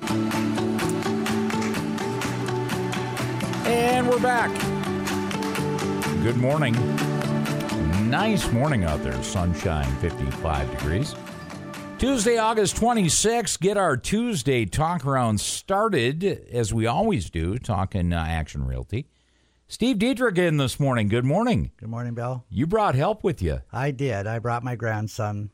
And we're back. Good morning. Nice morning out there. Sunshine, 55 degrees. Tuesday, August 26th. Get our Tuesday talk around started, as we always do, talking Action Realty. Steve Dietrich in this morning. Good morning. Good morning, Bill. You brought help with you. I did. I brought my grandson.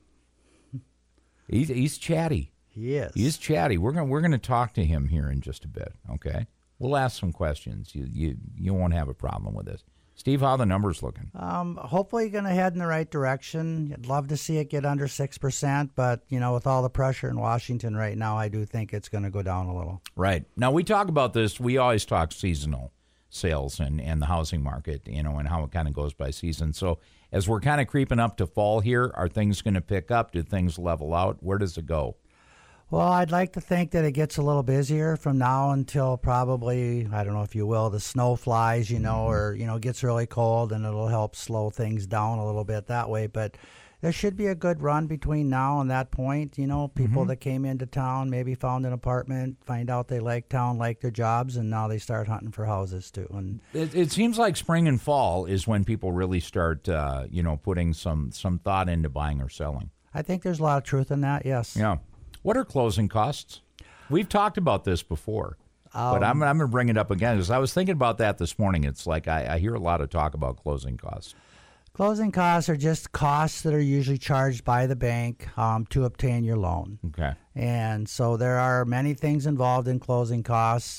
He's chatty. He is. He's chatty. We're gonna talk to him here in just a bit. Okay. We'll ask some questions. You won't have a problem with this. Steve, how are the numbers looking? Hopefully going to head in the right direction. I'd love to see it get under 6%, but, with all the pressure in Washington right now, I do think it's going to go down a little. Right. Now, we talk about this. We always talk seasonal sales and the housing market, and how it kind of goes by season. So as we're kind of creeping up to fall here, are things going to pick up? Do things level out? Where does it go? Well, I'd like to think that it gets a little busier from now until probably, I don't know if you will, the snow flies, or, gets really cold, and it'll help slow things down a little bit that way. But there should be a good run between now and that point. People that came into town maybe found an apartment, find out they like town, like their jobs, and now they start hunting for houses too. And it seems like spring and fall is when people really start, putting some thought into buying or selling. I think there's a lot of truth in that, yes. Yeah. What are closing costs? We've talked about this before, but I'm going to bring it up again because I was thinking about that this morning. It's like I hear a lot of talk about closing costs. Closing costs are just costs that are usually charged by the bank to obtain your loan. Okay. And so there are many things involved in closing costs.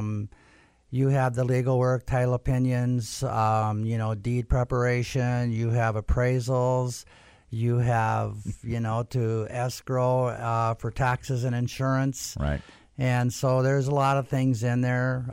You have the legal work, title opinions, deed preparation. You have appraisals. You have, to escrow for taxes and insurance. Right. And so there's a lot of things in there.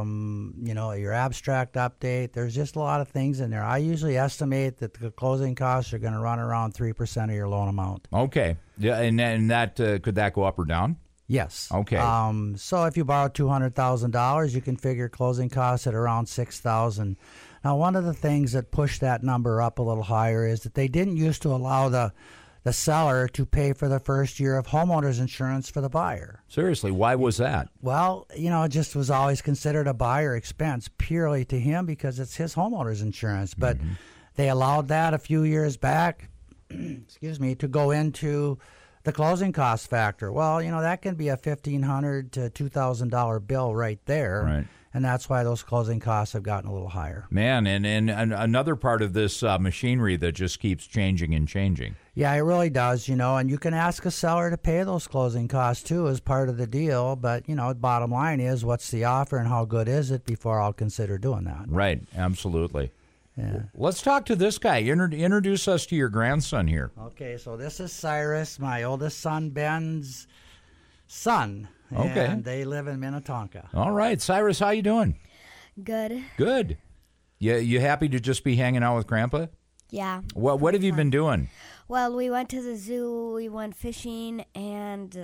Your abstract update. There's just a lot of things in there. I usually estimate that the closing costs are going to run around 3% of your loan amount. Okay. Yeah, and that could that go up or down? Yes. Okay. So if you borrow $200,000, you can figure closing costs at around $6,000. Now, one of the things that pushed that number up a little higher is that they didn't used to allow the seller to pay for the first year of homeowner's insurance for the buyer. Seriously, why was that? Well, it just was always considered a buyer expense purely to him because it's his homeowner's insurance. But they allowed that a few years back, to go into the closing cost factor. Well, that can be a $1,500 to $2,000 bill right there. Right. And that's why those closing costs have gotten a little higher. Man, and another part of this machinery that just keeps changing and changing. Yeah, it really does, and you can ask a seller to pay those closing costs, too, as part of the deal. But, the bottom line is, what's the offer and how good is it before I'll consider doing that? Right, absolutely. Yeah. Let's talk to this guy. Introduce us to your grandson here. Okay, so this is Cyrus, my oldest son, Ben's son. Okay. And they live in Minnetonka. All right. Cyrus, how you doing? Good. Good. You happy to just be hanging out with Grandpa? Yeah. What have you been doing? Well, we went to the zoo, we went fishing, and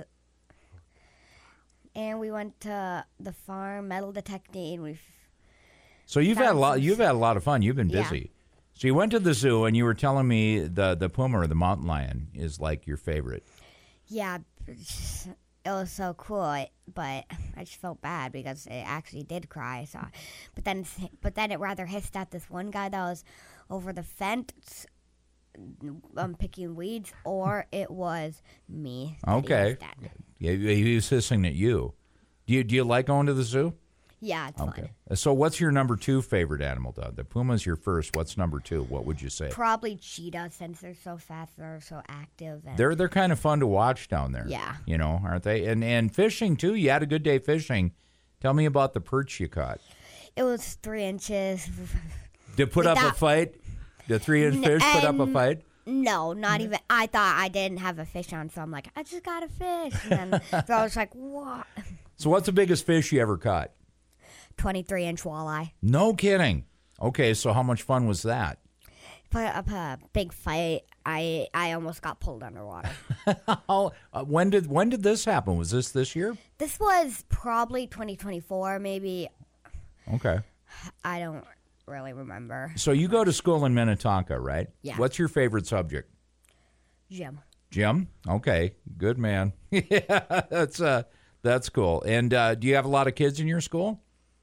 we went to the farm, metal detecting. So you've had a lot of fun. You've been busy. Yeah. So you went to the zoo, and you were telling me the puma or the mountain lion is like your favorite. Yeah, it was so cool, but I just felt bad because it actually did cry. So, but then it rather hissed at this one guy that was over the fence, picking weeds, or it was me. Okay. Yeah, he was hissing at you. Do you like going to the zoo? Yeah, it's okay. fun. So what's your number 2 favorite animal, Doug? The puma's your first. What's number 2? What would you say? Probably cheetahs, since they're so fast, they're so active. And They're kind of fun to watch down there. Yeah. Aren't they? And fishing, too. You had a good day fishing. Tell me about the perch you caught. It was 3 inches. Did put up a fight? The 3-inch fish put up a fight? No, not even. I thought I didn't have a fish on, so I'm like, I just got a fish. And then, so I was like, what? So what's the biggest fish you ever caught? 23-inch walleye. No kidding. Okay, so how much fun was that? Put up a big fight. I almost got pulled underwater. When did this happen? Was this year? This was probably 2024, maybe. Okay. I don't really remember. So you go to school in Minnetonka, right? Yeah. What's your favorite subject? Gym. Gym? Okay, good man. Yeah, that's the That's cool. And do you have a lot of kids in your school?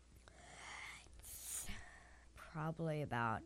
Probably about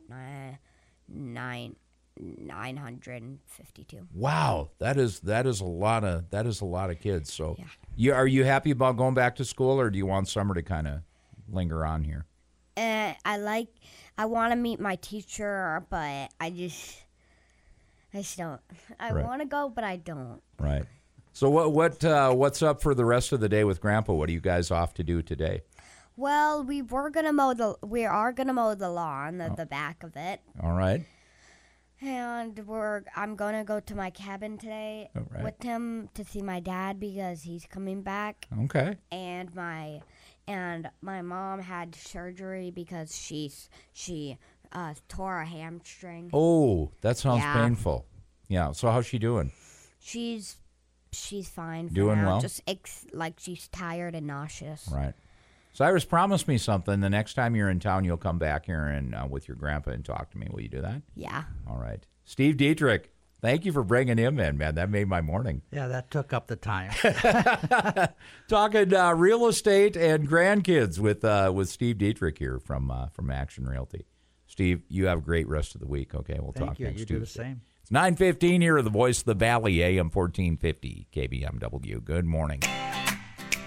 952. Wow, that is a lot of kids. So, are you happy about going back to school, or do you want summer to kind of linger on here? I want to meet my teacher, but I just don't. I Right. want to go, but I don't. Right. So what's up for the rest of the day with Grandpa? What are you guys off to do today? Well, we are gonna mow the lawn at the back of it, All right. and I'm gonna go to my cabin today All right. with him to see my dad because he's coming back, Okay. and my mom had surgery because she tore a hamstring. Oh, that sounds Yeah. painful. Yeah. So how's she doing? She's fine for Doing now. well? Just she's tired and nauseous. Right. Cyrus, promise me something. The next time you're in town, you'll come back here and with your grandpa and talk to me. Will you do that? Yeah. All right. Steve Dietrich, thank you for bringing him in, man. That made my morning. Yeah, that took up the time. Talking real estate and grandkids with Steve Dietrich here from Action Realty. Steve, you have a great rest of the week. Okay, we'll talk Thank you. next You Tuesday. do the same. It's 9:15 here at the Voice of the Valley, AM 1450, KBMW. Good morning.